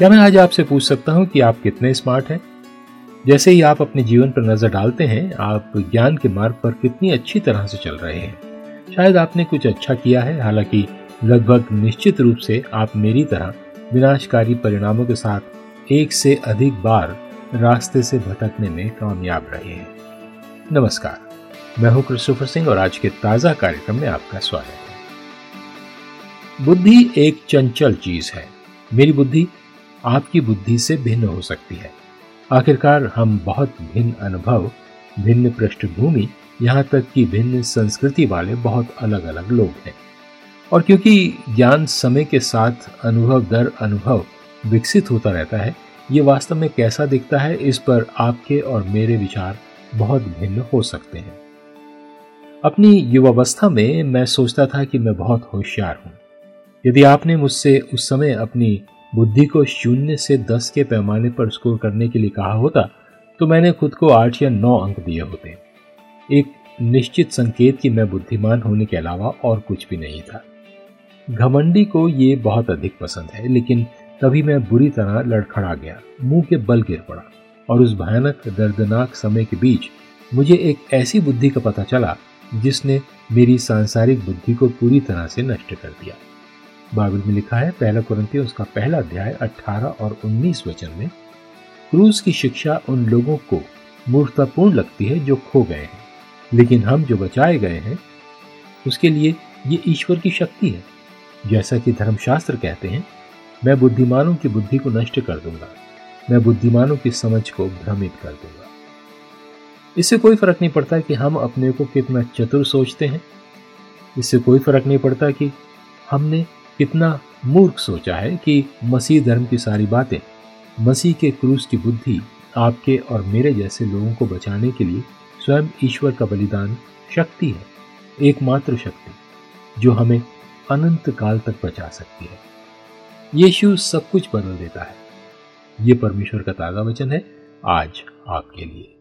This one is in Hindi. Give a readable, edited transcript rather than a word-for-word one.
क्या मैं आज आपसे पूछ सकता हूं कि आप कितने स्मार्ट हैं? जैसे ही आप अपने जीवन पर नजर डालते हैं, आप ज्ञान के मार्ग पर कितनी अच्छी तरह से चल रहे हैं। शायद आपने कुछ अच्छा किया है, हालांकि लगभग निश्चित रूप से आप मेरी तरह विनाशकारी परिणामों के साथ एक से अधिक बार रास्ते से भटकने में कामयाब रहे हैं। नमस्कार, मैं हूं क्रिस्टोफर सिंह और आज के ताजा कार्यक्रम में आपका स्वागत है। बुद्धि एक चंचल चीज है। मेरी बुद्धि आपकी बुद्धि से भिन्न हो सकती है। आखिरकार हम बहुत भिन्न अनुभव, भिन्न पृष्ठभूमि, यहाँ तक कि भिन्न संस्कृति वाले बहुत अलग अलग लोग हैं। और क्योंकि ज्ञान समय के साथ अनुभव दर अनुभव विकसित होता रहता है, ये वास्तव में कैसा दिखता है, इस पर आपके और मेरे विचार बहुत भिन्न हो सकते हैं। अपनी युवावस्था में मैं सोचता था कि मैं बहुत होशियार हूँ। यदि आपने मुझसे उस समय अपनी बुद्धि को 0 से 10 के पैमाने पर स्कोर करने के लिए कहा होता, तो मैंने खुद को 8 या 9 अंक दिए होते। एक निश्चित संकेत कि मैं बुद्धिमान होने के अलावा और कुछ भी नहीं था। घमंडी को ये बहुत अधिक पसंद है, लेकिन तभी मैं बुरी तरह लड़खड़ा गया, मुंह के बल गिर पड़ा और उस भयानक दर्दनाक समय के बीच मुझे एक ऐसी बुद्धि का पता चला जिसने मेरी सांसारिक बुद्धि को पूरी तरह से नष्ट कर दिया। बाइबल में लिखा है, पहला कुरिन्थियों उसका पहला अध्याय 18 और 19 वचन में, क्रूस की शिक्षा उन लोगों को मूर्खतापूर्ण लगती है जो खो गए हैं, लेकिन हम जो बचाए गए हैं उसके लिए ये ईश्वर की शक्ति है। जैसा कि धर्मशास्त्र कहते हैं, मैं बुद्धिमानों की बुद्धि को नष्ट कर दूंगा, मैं बुद्धिमानों की समझ को भ्रमित कर दूंगा। इससे कोई फर्क नहीं पड़ता कि हम अपने को कितना चतुर सोचते हैं। इससे कोई फर्क नहीं पड़ता कि हमने कितना मूर्ख सोचा है कि मसीह धर्म की सारी बातें, मसीह के क्रूस की बुद्धि आपके और मेरे जैसे लोगों को बचाने के लिए स्वयं ईश्वर का बलिदान शक्ति है, एकमात्र शक्ति जो हमें अनंत काल तक बचा सकती है। यीशु सब कुछ बदल देता है। ये परमेश्वर का ताजा वचन है आज आपके लिए।